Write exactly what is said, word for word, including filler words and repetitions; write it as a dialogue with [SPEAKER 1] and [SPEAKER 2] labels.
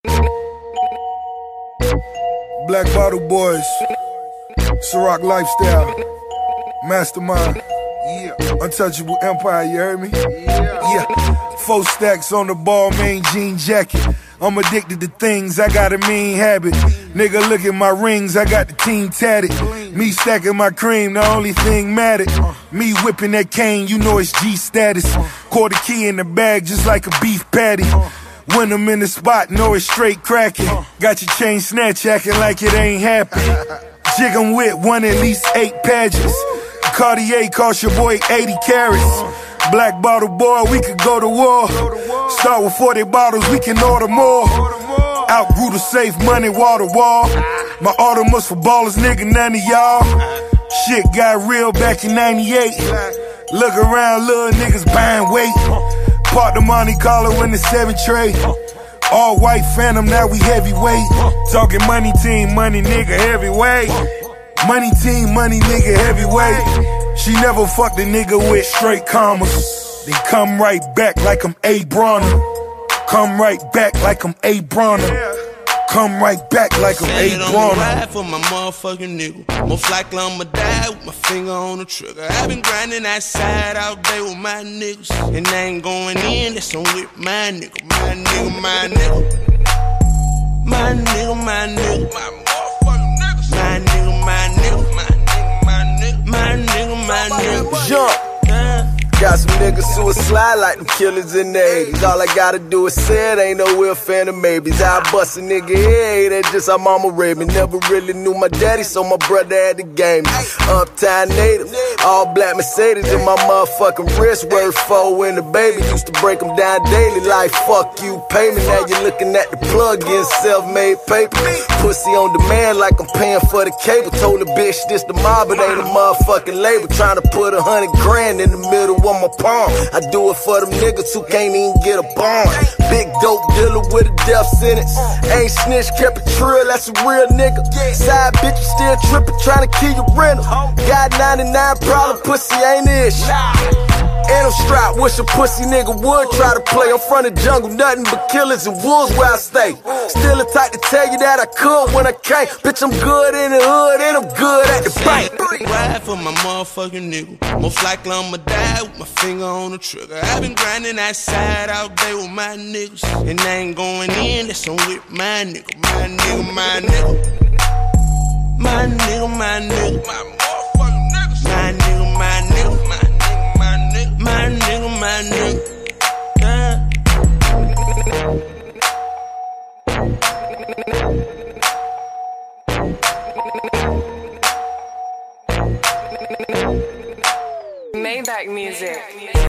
[SPEAKER 1] Black Bottle Boys, Ciroc Lifestyle, Mastermind, yeah. Untouchable Empire, you heard me? Yeah. yeah. Four stacks on the ball, main jean jacket. I'm addicted to things, I got a mean habit. Nigga, look at my rings, I got the team tatted. Me stacking my cream, the only thing mattered. Me whipping that cane, you know it's G status. Quarter key in the bag, just like a beef patty. When I'm in the spot, know it's straight cracking. Got your chain snatch acting like it ain't happen. Jig 'em with one at least eight pages. Cartier cost your boy eighty carats. Black Bottle Boy, we could go to war. Start with forty bottles, we can order more. Outgrew the safe money, wall to wall. My order was for ballers, nigga, none of y'all. Shit got real back in ninety-eight. Look around, little niggas buying weight. Park the Monte Carlo in the seven tray. All white Phantom, now we heavyweight. Talking money team, money nigga heavyweight. Money team, money nigga heavyweight. She never fucked a nigga with straight commas. Then come right back like I'm A. Bronner. Come right back like I'm A. Bronner. Come right back like I'm A. Bronner.
[SPEAKER 2] Ride for my motherfucking nigga. Most likely I'ma die with my finger on the trigger. I've been grinding that side all day with my niggas, and I ain't going in, that's on with my nigga. My nigga, my nigga. My nigga, my nigga. My motherfucking niggas. My nigga, my nigga. My nigga, my nigga. My nigga, my nigga.
[SPEAKER 3] Jump. Got some niggas suicide like them killers in the eighties. All I gotta do is say it, ain't no real fan of maybes. I bust a nigga head, that's just how mama raised me. Never really knew my daddy, so my brother had the game. Uptown native, all black Mercedes in my motherfucking wrist. Worth four when the baby used to break them down daily. Like fuck you, pay me. Now you're looking at the plug in self-made paper. Pussy on demand like I'm paying for the cable. Told the bitch this the mob, it ain't a motherfucking label. Trying to put a hundred grand in the middle of my palm. I do it for them niggas who can't even get a bond. Big dope dealer with a death sentence. Ain't snitch, kept it trill, that's a real nigga. Side bitch, you still trippin', trying to kill your rental. Got ninety-nine problem, pussy ain't ish. And I'm strapped, wish a pussy nigga would try to play. I'm from the jungle, nothing but killers and wolves where I stay. Still the type to tell you that I could when I can't. Bitch, I'm good in the hood and I'm good at the bank.
[SPEAKER 2] Ride for my motherfucking nigga. Most likely I'ma die with my finger on the trigger. I've been grinding that side all day with my niggas, and I ain't going in, that's on with my nigga. My nigga, my nigga. My nigga, my nigga. My motherfucking niggas. My nigga, my nigga. My nigga, my nigga. My nigga, my nigga. Yeah.
[SPEAKER 4] Maybach music.